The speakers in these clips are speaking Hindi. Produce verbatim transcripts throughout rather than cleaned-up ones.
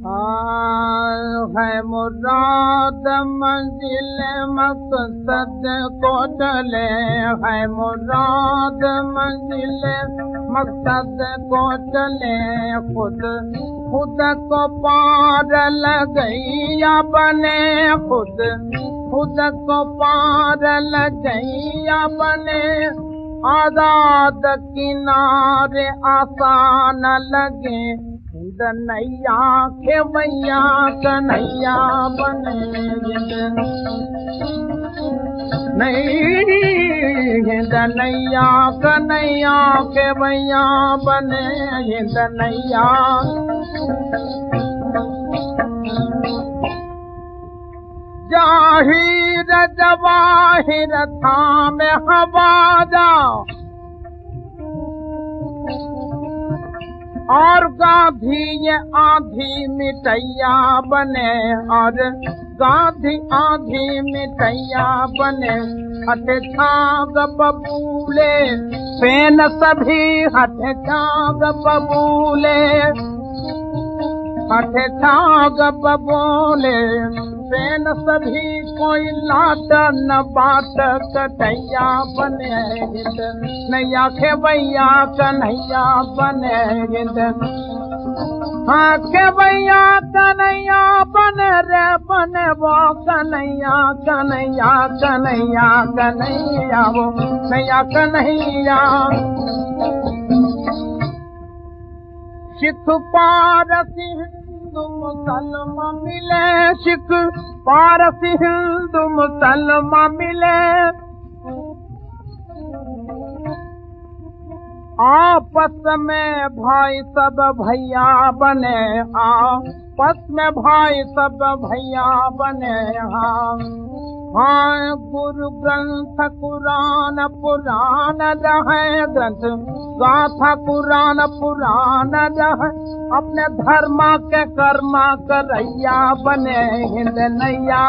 है मुराद मंजिल मकसद को चले, है मुराद मंजिल मकसद को चले, खुद खुद को पार लगैया बने, खुद खुद को पार लगैया बने, आजाद किनारे आसान लगे, नैया खेवैया कन्हैया बने, नहीं नैया कन्हैया खेवैया बने, नैया जाहिर जवाहिर थाम हवाजा, और गांधी ये आंधी मिटैया बने, और गांधी आंधी मिटैया बने, हटे छाग बबूले पेन सभी, हटे छाग बबूले, हटे छाग बबूले पेन सभी, कोई लाट न बाट कटैया बने, नैया खेवैया कन्हैया बने, हाँ खेवैया कन्हैया बने रे बने वो, कन्हैया कन्हैया कन्हैया कन्हैया वो, नैया कन्हैया सिख पारसी हिंदू मुसलमान मिले, सिख पारसी हिंदू मुसलमान मिले, आपस में भाई सब भैया बने, आपस में भाई सब भैया बने, हाँ हाँ गुरु ग्रंथ कुरान पुराण रहे, ग्रंथ गाथा कुरान पुराण रहे, अपने धर्म के कर्मा करैया बने, हिंद नैया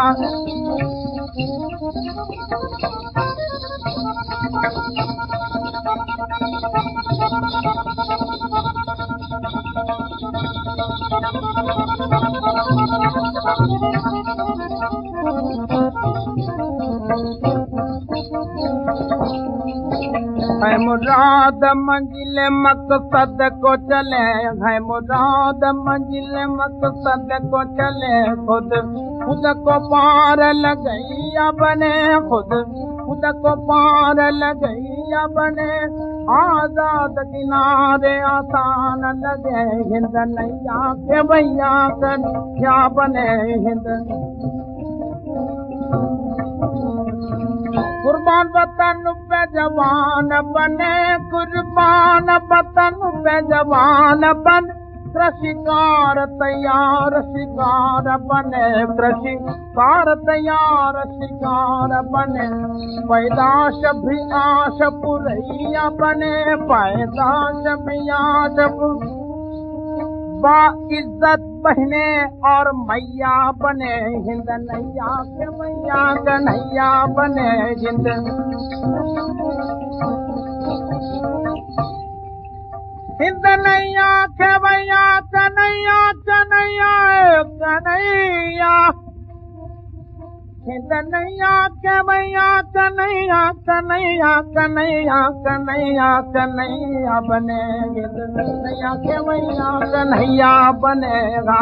है मुराद मंजिल मकसद को चले, है मुराद मंजिल मकसद को चले, खुद खुद को पार लगैया बने, खुद खुद को पार लगैया बने, आजाद किनारे आसान लगे, हिंद नैया खेवैया कन्हैया बने, हिंद कुर्बान वतन पे जवान बने, कुर्बान वतन पे जवान बन, कृषिकार तैयार शिकार बने, कृषिकार तैयार शिकार बने, पैदाश भी आश पुरैया बने, पैदाश भी आश बा इज्जत बहने और मैया बने, हिंद नैया खेवैया कन्हैया बने, हिंद हिंद नैया खेवैया कन्हैया कन्हैया कन्हैया, हिंद नैया खेवैया कन्हैया कन्हैया कन्हैया कन्हैया कन्हैया बने, हिंद नैया खेवैया कन्हैया बनेगा,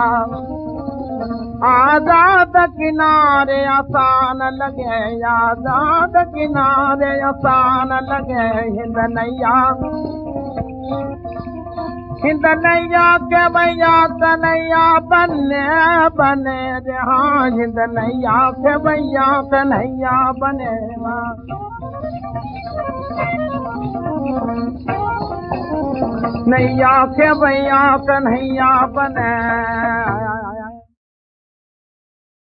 आजाद किनारे आसान लगे, आजाद किनारे आसान लगे, हिंद नैया हिंद नैया खेवैया कन्हैया बने बने रे, हाँ हिंद नैया खेवैया कन्हैया बने, नैया खेवैया कन्हैया बने।